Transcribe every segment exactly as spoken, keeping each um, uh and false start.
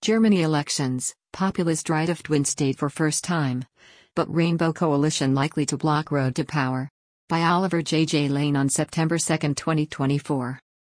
Germany elections, populist right of win state for first time. But Rainbow Coalition likely to block road to power. By Oliver J. J. Lane on September second, twenty twenty-four.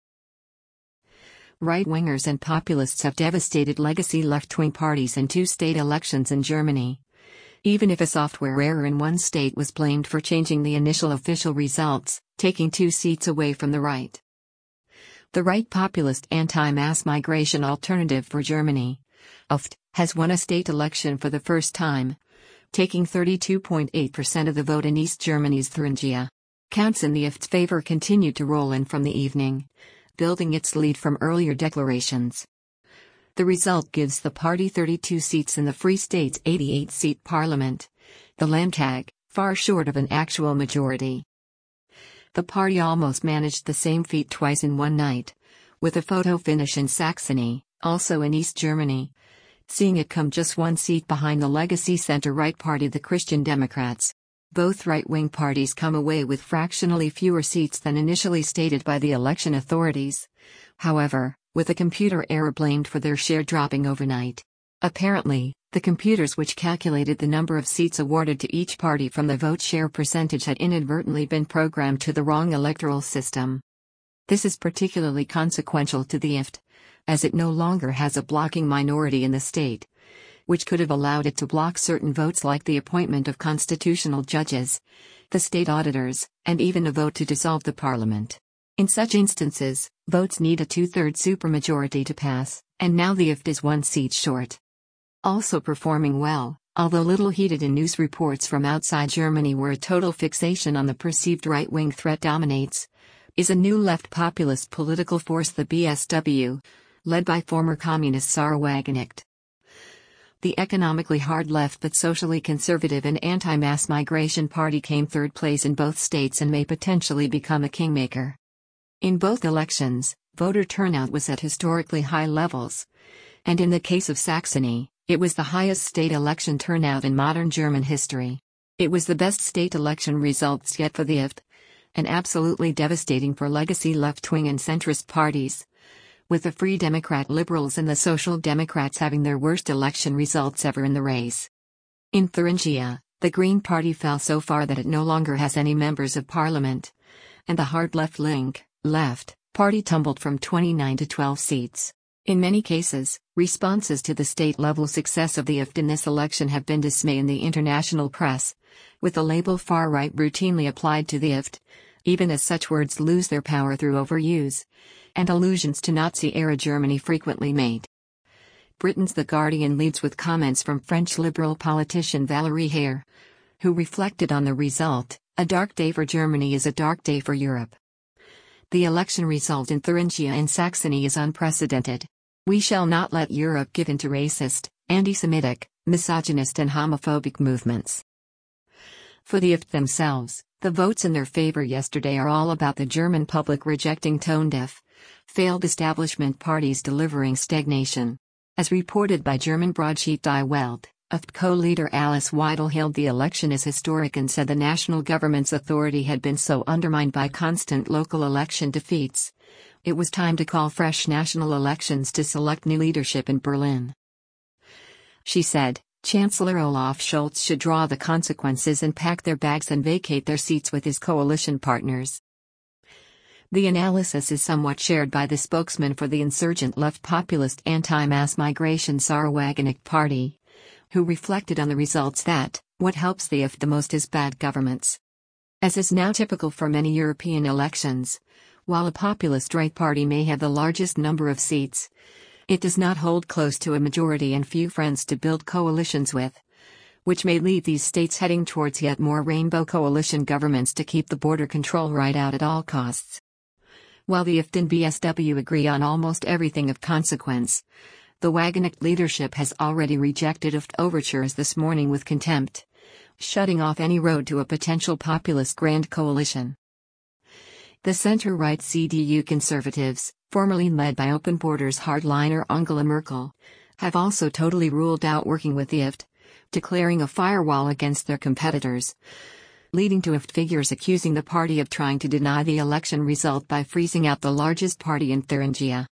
Right-wingers and populists have devastated legacy left-wing parties in two state elections in Germany. Even if a software error in one state was blamed for changing the initial official results, taking two seats away from the right. The right populist anti-mass migration Alternative for Germany, A F T, has won a state election for the first time, taking thirty-two point eight percent of the vote in East Germany's Thuringia. Counts in the A F T's favor continued to roll in from the evening, building its lead from earlier declarations. The result gives the party thirty-two seats in the Free State's eighty-eight seat parliament, the Landtag, far short of an actual majority. The party almost managed the same feat twice in one night, with a photo finish in Saxony, also in East Germany, seeing it come just one seat behind the legacy center-right party the Christian Democrats. Both right-wing parties come away with fractionally fewer seats than initially stated by the election authorities. However, with a computer error blamed for their share dropping overnight. Apparently, the computers which calculated the number of seats awarded to each party from the vote share percentage had inadvertently been programmed to the wrong electoral system. This is particularly consequential to the A F T, as it no longer has a blocking minority in the state, which could have allowed it to block certain votes like the appointment of constitutional judges, the state auditors, and even a vote to dissolve the parliament. In such instances, votes need a two-thirds supermajority to pass, and now the A F T is one seat short. Also performing well, although little heated in news reports from outside Germany where a total fixation on the perceived right-wing threat dominates, is a new left populist political force, the B S W, led by former communist Sarah Wagenknecht. The economically hard left but socially conservative and anti-mass migration party came third place in both states and may potentially become a kingmaker. In both elections, voter turnout was at historically high levels, and in the case of Saxony, it was the highest state election turnout in modern German history. It was the best state election results yet for the A F T, and absolutely devastating for legacy left-wing and centrist parties, with the Free Democrat Liberals and the Social Democrats having their worst election results ever in the race. In Thuringia, the Green Party fell so far that it no longer has any members of parliament, and the hard left Link, left, party tumbled from twenty-nine to twelve seats. In many cases, responses to the state-level success of the A F T in this election have been dismay in the international press, with the label far-right routinely applied to the A F T, even as such words lose their power through overuse, and allusions to Nazi-era Germany frequently made. Britain's The Guardian leads with comments from French liberal politician Valérie Hare, who reflected on the result: "A dark day for Germany is a dark day for Europe." The election result in Thuringia and Saxony is unprecedented. We shall not let Europe give in to racist, anti-Semitic, misogynist and homophobic movements. For the A F T themselves, the votes in their favor yesterday are all about the German public rejecting tone-deaf, failed establishment parties delivering stagnation. As reported by German broadsheet Die Welt, A F T co-leader Alice Weidel hailed the election as historic and said the national government's authority had been so undermined by constant local election defeats. It was time to call fresh national elections to select new leadership in Berlin. She said, Chancellor Olaf Scholz should draw the consequences and pack their bags and vacate their seats with his coalition partners. The analysis is somewhat shared by the spokesman for the insurgent left populist anti-mass migration Sarah Wagenknecht Party, who reflected on the results that, what helps the A F T the most is bad governments. As is now typical for many European elections, while a populist right party may have the largest number of seats, it does not hold close to a majority and few friends to build coalitions with, which may lead these states heading towards yet more rainbow coalition governments to keep the border control right out at all costs. While the A F T and B S W agree on almost everything of consequence, the Wagenknecht leadership has already rejected A F T overtures this morning with contempt, shutting off any road to a potential populist grand coalition. The center-right C D U conservatives, formerly led by Open Borders hardliner Angela Merkel, have also totally ruled out working with the A F T, declaring a firewall against their competitors, leading to A F T figures accusing the party of trying to deny the election result by freezing out the largest party in Thuringia.